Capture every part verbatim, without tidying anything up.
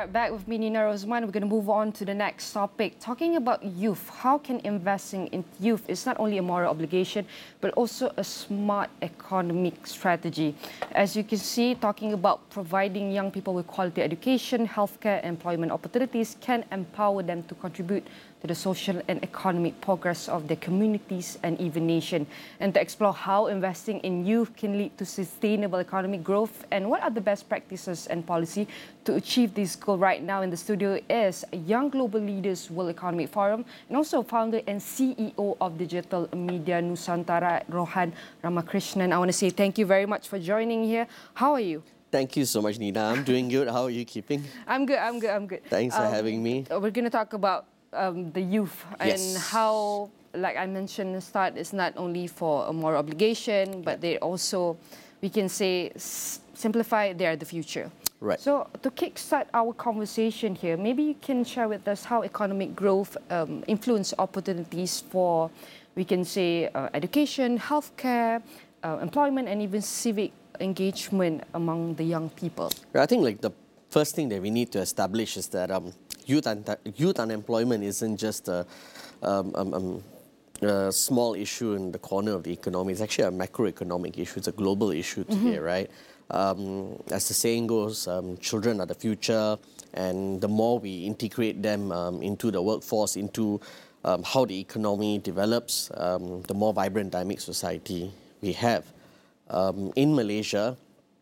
right back with me, Nina Rosman. We're going to move on to the next topic, talking about youth. How can investing in youth is not only a moral obligation, but also a smart economic strategy. As you can see, talking about providing young people with quality education, healthcare, employment opportunities can empower them to contribute to the social and economic progress of their communities and even nation. And to explore how investing in youth can lead to sustainable economic growth and what are the best practices and policy to achieve this goal, right now in the studio is Young Global Leaders World Economic Forum and also founder and C E O of Digital Media Nusantara, Rohan Ramakrishnan. I want to say thank you very much for joining here. How are you? Thank you so much, Nina. I'm doing good. How are you keeping? I'm good, I'm good, I'm good. Thanks for um, having me. We're going to talk about um, the youth yes. and how, like I mentioned at the start, it's not only for a moral obligation, but they also, we can say, simplify, they are the future. Right. So to kickstart our conversation here, maybe you can share with us how economic growth um, influence opportunities for, we can say, uh, education, healthcare, uh, employment, and even civic engagement among the young people. I think like the first thing that we need to establish is that um, youth, un youth unemployment isn't just a, um, um, um, a small issue in the corner of the economy. It's actually a macroeconomic issue. It's a global issue today, mm-hmm. right? Um, as the saying goes, um, children are the future, and the more we integrate them um, into the workforce, into um, how the economy develops, um, the more vibrant, dynamic society we have. Um, in Malaysia,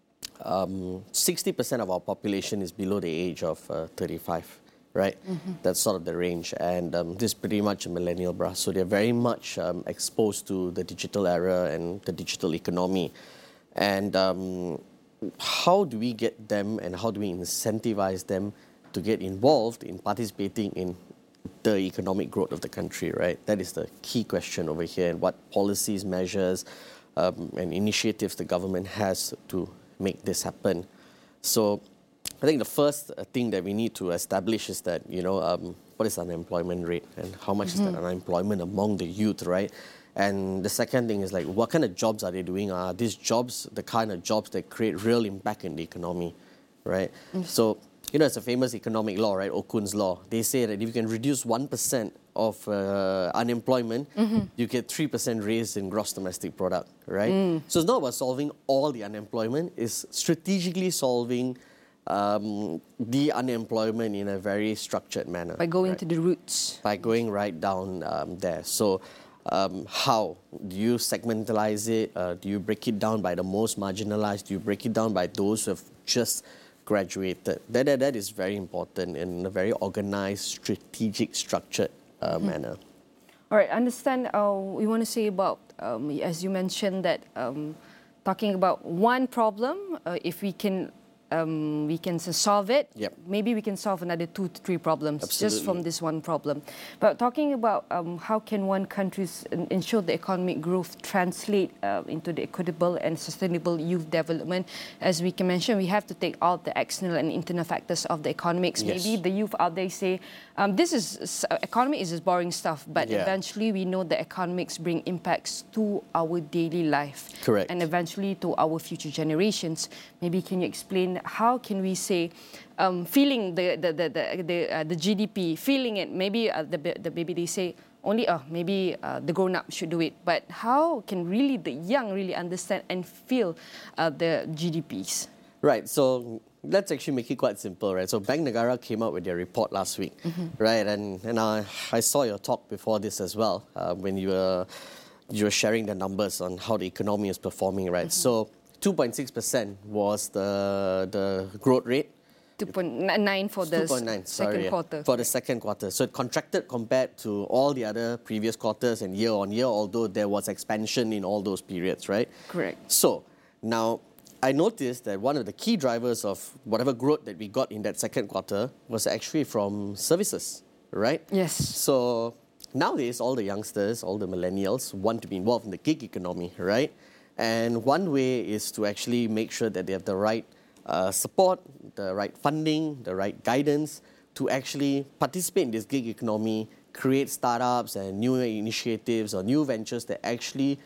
um, sixty percent of our population is below the age of uh, thirty-five, right? Mm-hmm. That's sort of the range, and um, this is pretty much a millennial brass, so they're very much um, exposed to the digital era and the digital economy. And um, how do we get them and how do we incentivize them to get involved in participating in the economic growth of the country, right? That is the key question over here, and what policies, measures, um, and initiatives the government has to make this happen. So I think the first thing that we need to establish is that, you know, um, what is unemployment rate and how much mm-hmm. is that unemployment among the youth, right? And the second thing is like, what kind of jobs are they doing? Are these jobs the kind of jobs that create real impact in the economy, right? Mm-hmm. So, you know, it's a famous economic law, right? Okun's law. They say that if you can reduce one percent of uh, unemployment, mm-hmm. you get three percent raise in gross domestic product, right? Mm. So it's not about solving all the unemployment, it's strategically solving um, the unemployment in a very structured manner. By going right? to the roots. By going right down um, there. So, Um, how? Do you segmentalize it? Uh, do you break it down by the most marginalized? Do you break it down by those who have just graduated? That, that, that is very important in a very organized, strategic, structured uh, mm-hmm. manner. All right, understand, uh, we want to say about, um, as you mentioned, that um, talking about one problem, uh, if we can Um, we can solve it, yep. maybe we can solve another two to three problems Absolutely. just from this one problem. But talking about um, how can one country ensure the economic growth translate uh, into the equitable and sustainable youth development, as we can mention, we have to take out the external and internal factors of the economics. Yes. Maybe the youth out there say, um, this is, uh, economy is just boring stuff, but yeah. eventually we know the economics bring impacts to our daily life. Correct. And eventually to our future generations. Maybe can you explain how can we say, um, feeling the the the the, the, uh, the G D P, feeling it? Maybe uh, the the baby they say only uh, maybe uh, the grown up should do it, but how can really the young really understand and feel uh, the G D Ps? Right. So let's actually make it quite simple, right? So Bank Negara came out with their report last week, mm-hmm. right? And and I, I saw your talk before this as well uh, when you were you were sharing the numbers on how the economy is performing, right? Mm-hmm. So two point six percent was the the growth rate. two point nine for the nine, second sorry, quarter. For the second quarter. So it contracted compared to all the other previous quarters and year on year, although there was expansion in all those periods, right? Correct. So now I noticed that one of the key drivers of whatever growth that we got in that second quarter was actually from services, right? Yes. So nowadays, all the youngsters, all the millennials want to be involved in the gig economy, right? And one way is to actually make sure that they have the right uh, support, the right funding, the right guidance to actually participate in this gig economy, create startups and new initiatives or new ventures that actually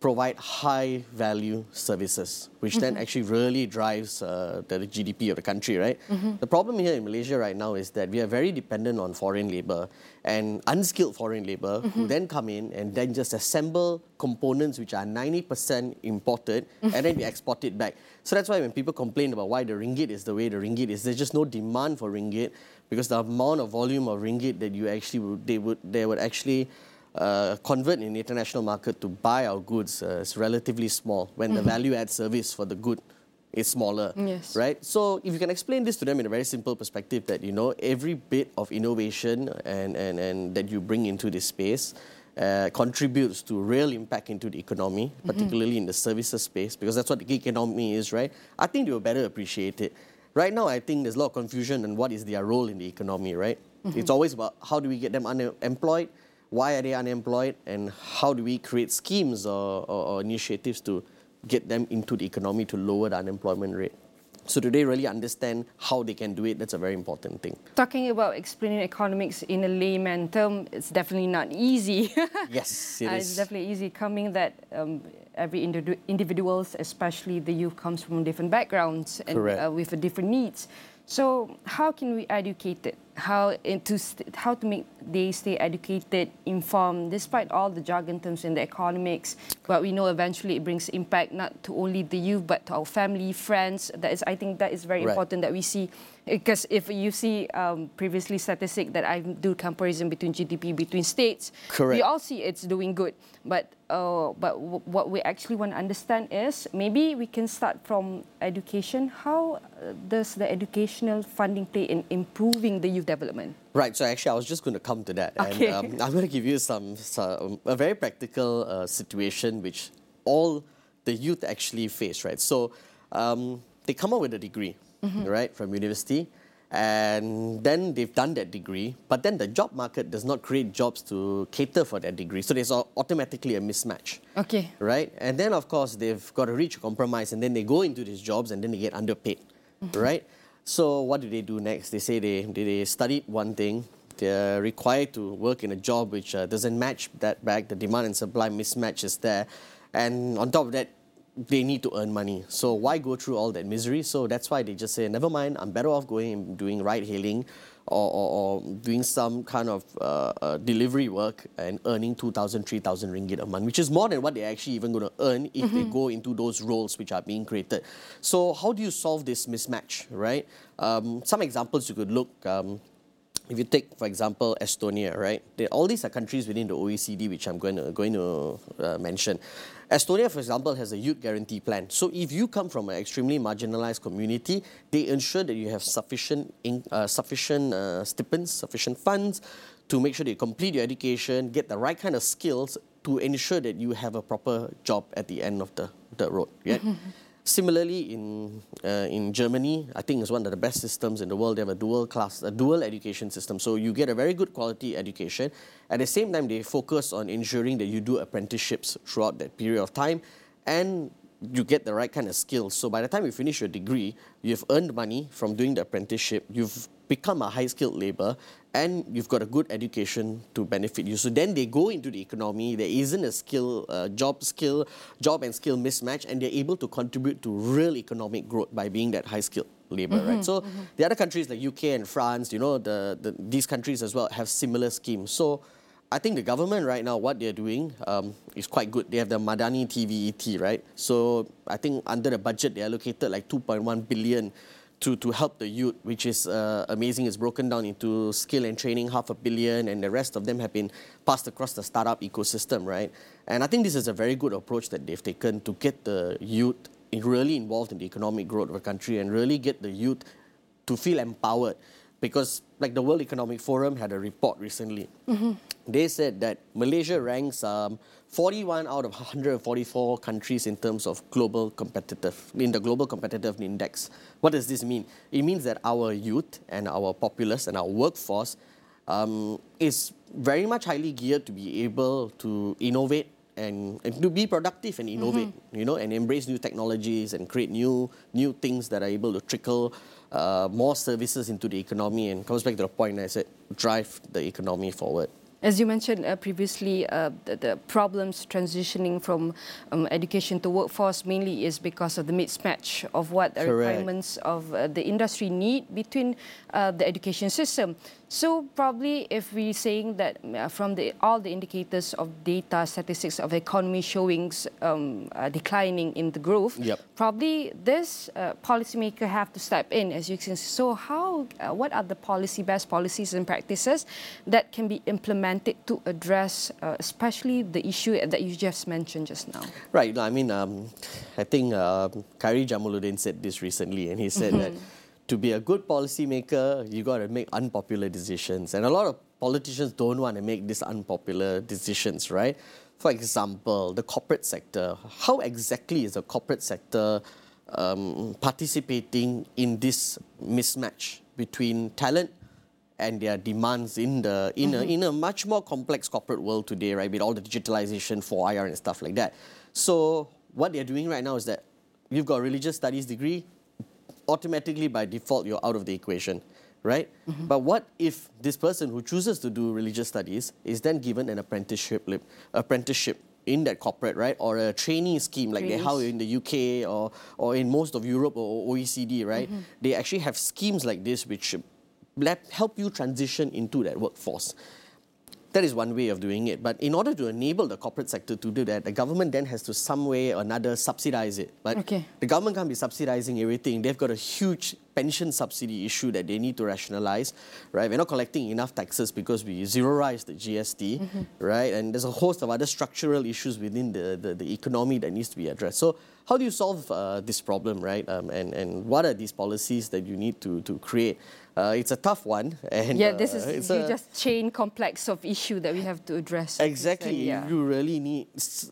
provide high value services, which mm-hmm. then actually really drives uh, the G D P of the country, right? Mm-hmm. The problem here in Malaysia right now is that we are very dependent on foreign labor and unskilled foreign labor mm-hmm. who then come in and then just assemble components which are ninety percent imported mm-hmm. and then we export it back. So that's why when people complain about why the ringgit is the way the ringgit is, there's just no demand for ringgit because the amount of volume of ringgit that you actually would, they would they would actually Uh, convert in the international market to buy our goods uh, is relatively small when mm-hmm. the value add service for the good is smaller, yes. right? So if you can explain this to them in a very simple perspective that, you know, every bit of innovation and, and, and that you bring into this space uh, contributes to real impact into the economy, particularly mm-hmm. in the services space, because that's what the gig economy is, right? I think they will better appreciate it. Right now, I think there's a lot of confusion on what is their role in the economy, right? Mm-hmm. It's always about how do we get them unemployed, why are they unemployed, and how do we create schemes or, or, or initiatives to get them into the economy to lower the unemployment rate. So do they really understand how they can do it? That's a very important thing. Talking about explaining economics in a layman term, it's definitely not easy. Yes, it uh, is. It's definitely easy coming that um, every individu individuals, especially the youth, comes from different backgrounds and uh, with different needs. So how can we educate it? How to how to make they stay educated, informed, despite all the jargon terms in the economics. But we know eventually it brings impact not to only the youth but to our family, friends. That is, I think, that is very right. important that we see. Because if you see um, previously statistic that I do comparison between G D P between states, correct. We all see it's doing good. But uh, but w what we actually want to understand is maybe we can start from education. How does the educational funding play in improving the youth development? Right. So actually, I was just going to come to that, okay. and um, I'm going to give you some, some a very practical uh, situation which all the youth actually face. Right. So um, they come out with a degree. Mm-hmm. Right, from university, and then they've done that degree, but then the job market does not create jobs to cater for that degree, so there's automatically a mismatch. Okay. Right, and then of course they've got to reach a compromise, and then they go into these jobs, and then they get underpaid. Mm-hmm. Right, so what do they do next? They say they they studied one thing. They're required to work in a job which uh, doesn't match that back. The demand and supply mismatch is there, and on top of that, they need to earn money. So why go through all that misery? So that's why they just say, never mind, I'm better off going and doing ride-hailing or, or, or doing some kind of uh, uh, delivery work and earning two thousand, three thousand ringgit a month, which is more than what they're actually even going to earn if mm-hmm. they go into those roles which are being created. So how do you solve this mismatch, right? Um, some examples you could look, um, if you take, for example, Estonia, right? They, all these are countries within the O E C D, which I'm going to, going to uh, mention. Estonia, for example, has a youth guarantee plan. So if you come from an extremely marginalized community, they ensure that you have sufficient, in, uh, sufficient uh, stipends, sufficient funds to make sure that you complete your education, get the right kind of skills to ensure that you have a proper job at the end of the, the road. Yeah? Similarly, in uh, in Germany, I think it's one of the best systems in the world. They have a dual class, a dual education system. So you get a very good quality education. At the same time, they focus on ensuring that you do apprenticeships throughout that period of time, and you get the right kind of skills. So by the time you finish your degree, you've earned money from doing the apprenticeship. You've become a high-skilled labor, and you've got a good education to benefit you. So then they go into the economy. There isn't a skill, uh, job skill, job and skill mismatch, and they're able to contribute to real economic growth by being that high-skilled labor, mm-hmm, right? So mm-hmm. the other countries like U K and France, you know, the, the these countries as well have similar schemes. So I think the government right now, what they're doing um, is quite good. They have the Madani T V E T, right? So I think under the budget, they allocated like two point one billion to, to help the youth, which is uh, amazing. It's broken down into skill and training, half a billion, and the rest of them have been passed across the startup ecosystem, right? And I think this is a very good approach that they've taken to get the youth really involved in the economic growth of a country and really get the youth to feel empowered. Because like the World Economic Forum had a report recently. Mm-hmm. They said that Malaysia ranks um, forty-one out of one hundred forty-four countries in terms of global competitive, in the global competitive index. What does this mean? It means that our youth and our populace and our workforce um, is very much highly geared to be able to innovate and, and to be productive and innovate, mm-hmm. you know, and embrace new technologies and create new new things that are able to trickle uh, more services into the economy, and comes back to the point I said, drive the economy forward. As you mentioned uh, previously, uh, the, the problems transitioning from um, education to workforce mainly is because of the mismatch of what the Correct. requirements of uh, the industry need between uh, the education system. So probably if we're saying that uh, from the, all the indicators of data, statistics of the economy showing um, uh, declining in the growth, Yep. probably this uh, policymaker have to step in, as you can see. So how, uh, what are the policy, best policies and practices that can be implemented to address uh, especially the issue that you just mentioned just now? Right. I mean, um, I think uh, Khairi Jamaluddin said this recently, and he said that to be a good policymaker, you got to make unpopular decisions. And a lot of politicians don't want to make these unpopular decisions, right? For example, the corporate sector. How exactly is the corporate sector um, participating in this mismatch between talent and their demands in the in, mm-hmm. a, in a much more complex corporate world today, right? With all the digitalization, four I R and stuff like that. So what they're doing right now is that you've got a religious studies degree, automatically by default you're out of the equation, right? Mm-hmm. But what if this person who chooses to do religious studies is then given an apprenticeship apprenticeship in that corporate, right? Or a trainee scheme like they how in the U K or or in most of Europe or O E C D, right? Mm-hmm. They actually have schemes like this which let help you transition into that workforce. That is one way of doing it. But in order to enable the corporate sector to do that, the government then has to some way or another subsidize it. But okay. the government can't be subsidizing everything. They've got a huge pension subsidy issue that they need to rationalize, right? We're not collecting enough taxes because we zeroized the G S T, mm-hmm. right? And there's a host of other structural issues within the, the, the economy that needs to be addressed. So how do you solve uh, this problem, right? Um, and, and what are these policies that you need to, to create? Uh, it's a tough one. And, yeah, this is uh, it's you a, just chain complex of issue that we have to address. Exactly. Yeah. You really need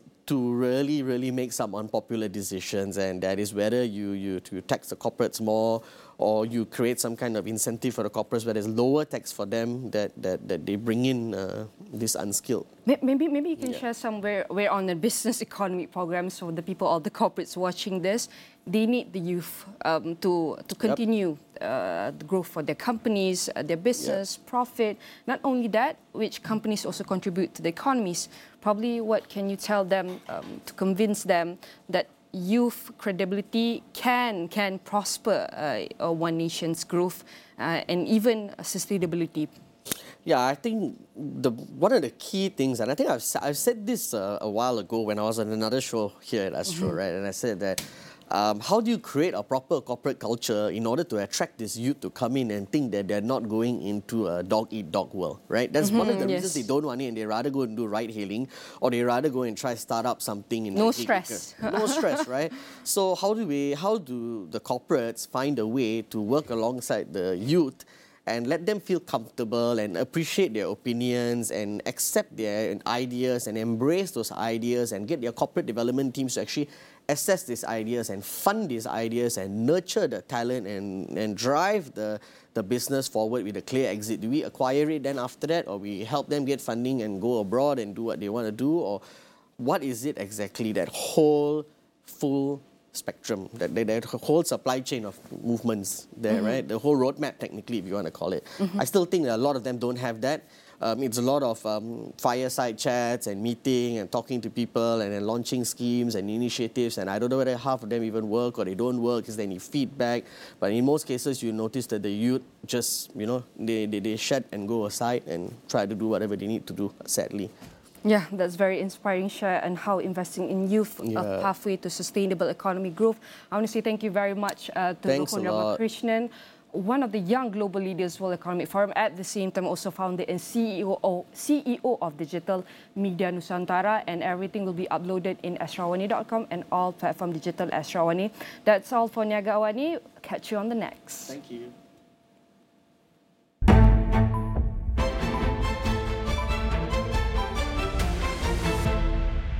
to really, really make some unpopular decisions, and that is whether you, you to tax the corporates more or you create some kind of incentive for the corporates where there's lower tax for them that, that, that they bring in uh, this unskilled. Maybe maybe you can yeah. share somewhere where on the business economy programs for the people, all the corporates watching this, they need the youth um, to, to continue yep. uh, the growth for their companies, uh, their business, yep. profit. Not only that, which companies also contribute to the economies. Probably what can you tell them um, to convince them that youth credibility can can prosper uh, one nation's growth uh, and even sustainability? Yeah, I think the one of the key things, and I think I've, I've said this uh, a while ago when I was on another show here at Astro, mm-hmm. right? And I said that um, how do you create a proper corporate culture in order to attract this youth to come in and think that they're not going into a dog-eat-dog world, right? That's mm-hmm, one of the yes. reasons they don't want it, and they rather go and do ride-hailing, or they rather go and try start up something in no like stress, no stress, right? So how do we, how do the corporates find a way to work alongside the youth and let them feel comfortable and appreciate their opinions and accept their ideas and embrace those ideas and get their corporate development teams to actually assess these ideas and fund these ideas and nurture the talent and, and drive the, the business forward with a clear exit? Do we acquire it then after that, or we help them get funding and go abroad and do what they want to do? Or what is it exactly, that whole full spectrum, that, that, that whole supply chain of movements there, mm-hmm. right? The whole roadmap, technically, if you want to call it. Mm-hmm. I still think that a lot of them don't have that. Um, it's a lot of um, fireside chats and meeting and talking to people and then launching schemes and initiatives, and I don't know whether half of them even work or they don't work. Is there any feedback? But in most cases, you notice that the youth just, you know, they, they, they shed and go aside and try to do whatever they need to do, sadly. Yeah, that's very inspiring, Share, and how investing in youth yeah. a pathway to sustainable economy growth. I want to say thank you very much uh, to Rohan Ramakrishnan, one of the young global leaders World Economic Forum, at the same time also founder and C E O, C E O of Digital Media Nusantara, and everything will be uploaded in astrawani dot com and all platform digital Astrawani. That's all for Niaga Awani. Catch you on the next. Thank you.